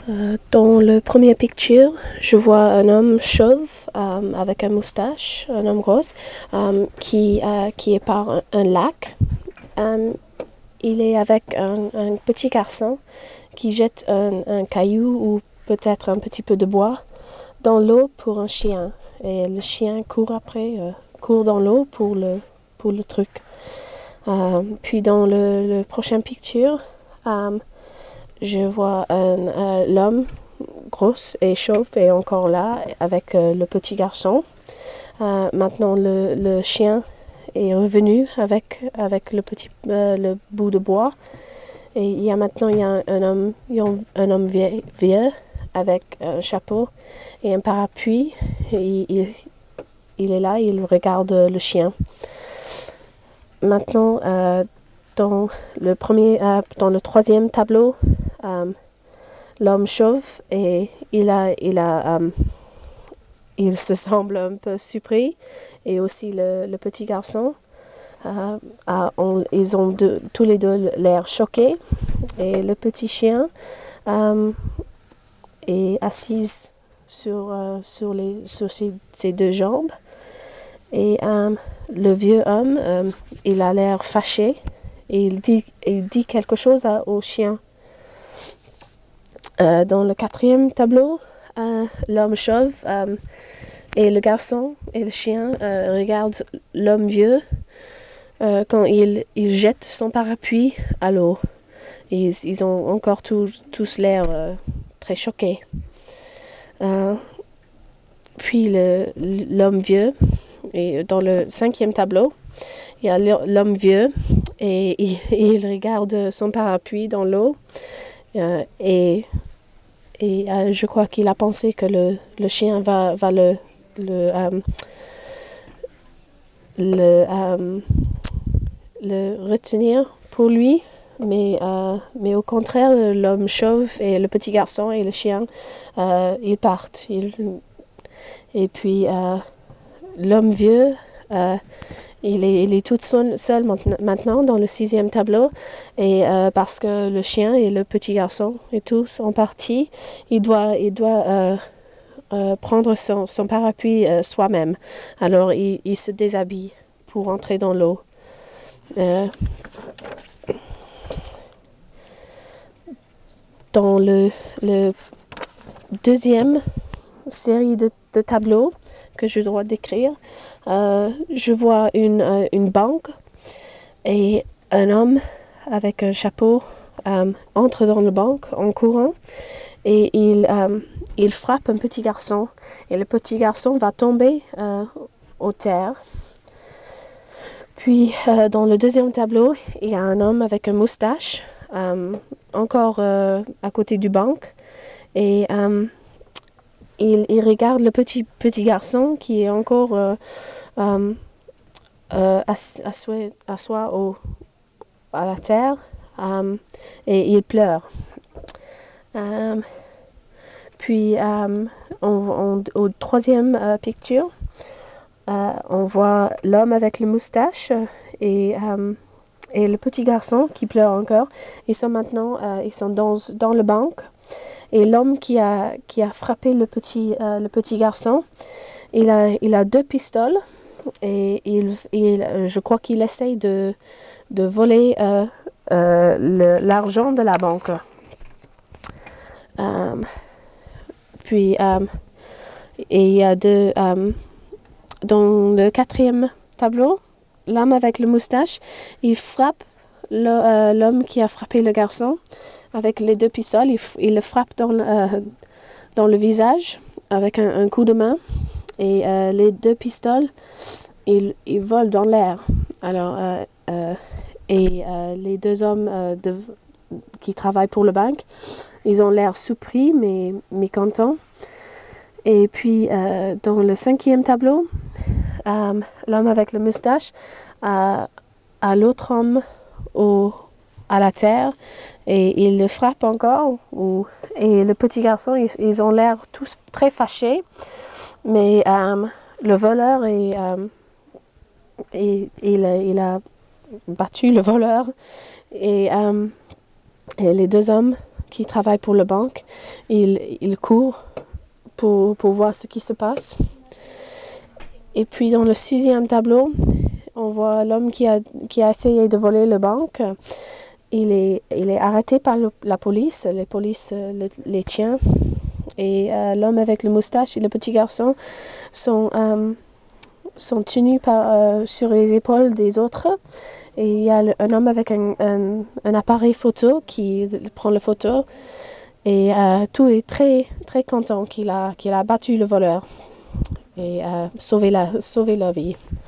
Dans le premier picture, je vois un homme chauve avec un moustache, un homme gros, qui est par un lac. Il est avec un petit garçon qui jette un caillou ou peut-être un petit peu de bois dans l'eau pour un chien. Et le chien court après, court dans l'eau pour le truc. Puis dans le prochain picture, je vois l'homme gros et chauve et encore là avec le petit garçon. Maintenant le chien est revenu avec le bout de bois. Et il y a un homme vieux avec un chapeau et un parapluie. Et il est là, il regarde le chien. Maintenant, dans le troisième tableau, l'homme chauve et il se semble un peu surpris, et aussi le petit garçon. Ils ont tous les deux l'air choqués, et le petit chien est assis sur ses deux jambes, et le vieux homme il a l'air fâché et il dit quelque chose au chien. Dans le quatrième tableau, l'homme chauve et le garçon et le chien regardent l'homme vieux quand il jette son parapluie à l'eau. Ils ont encore tous l'air très choqués. Puis l'homme vieux, et dans le cinquième tableau, il y a l'homme vieux et il regarde son parapluie dans l'eau et je crois qu'il a pensé que le chien va le retenir pour lui, mais au contraire, l'homme chauve et le petit garçon et le chien, ils partent. Et puis l'homme vieux, il est tout seul maintenant dans le sixième tableau, et parce que le chien et le petit garçon et tous sont partis, il doit prendre son parapluie soi-même. Alors il se déshabille pour entrer dans l'eau. Dans le deuxième série de tableaux que je dois décrire, je vois une banque et un homme avec un chapeau entre dans la banque en courant, et il frappe un petit garçon, et le petit garçon va tomber au terre. Puis dans le deuxième tableau, il y a un homme avec une moustache encore à côté du banque, et il regarde le petit garçon qui est encore assis à la terre, et il pleure. Puis au troisième picture, on voit l'homme avec la moustache et le petit garçon qui pleure encore. Ils sont dans le banc. Et l'homme qui a frappé le petit garçon, il a deux pistolets, et je crois qu'il essaye de voler l'argent de la banque. Puis et il y a dans le quatrième tableau, l'homme avec le moustache, il frappe l'homme qui a frappé le garçon avec les deux pistolets. Il le frappe dans le visage avec un coup de main, et les deux pistolets ils volent dans l'air. Alors les deux hommes qui travaillent pour le banque, ils ont l'air surpris mais mécontents. Et puis dans le cinquième tableau, l'homme avec la moustache a l'autre homme à la terre, et il le frappe encore. Et le petit garçon, ils ont l'air tous très fâchés, mais le voleur il a battu le voleur, et les deux hommes qui travaille pour la banque. Il court pour voir ce qui se passe. Et puis dans le 6e tableau, on voit l'homme qui a essayé de voler la banque. Il est arrêté par la police. La police les tient. Et l'homme avec le moustache et le petit garçon sont tenus sur les épaules des autres. Et il y a un homme avec un appareil photo qui prend la photo. Et tout est très, très content qu'il a battu le voleur et sauvé leur vie.